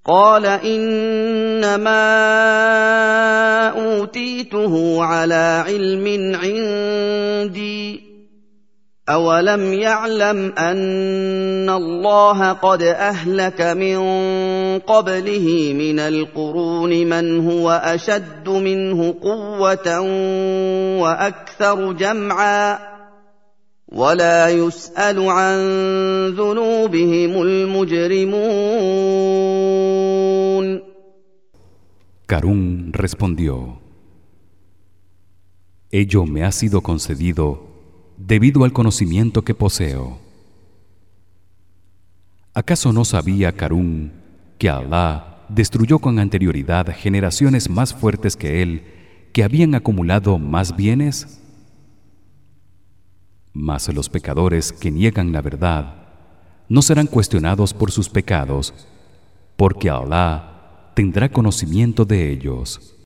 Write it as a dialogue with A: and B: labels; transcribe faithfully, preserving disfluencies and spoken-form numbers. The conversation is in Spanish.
A: قال إنما أوتيته على علم عندي أولم يعلم أن الله قد أهلك من قبله من القرون من هو أشد منه قوة وأكثر جمعا ولا يسأل عن ذنوبهم المجرمون.
B: Carún respondió: Ello me ha sido concedido debido al conocimiento que poseo. ¿Acaso no sabía Carún que Alá destruyó con anterioridad generaciones más fuertes que él, que habían acumulado más bienes? Mas los pecadores que niegan la verdad no serán cuestionados por sus pecados, porque Alá tendrá conocimiento de ellos.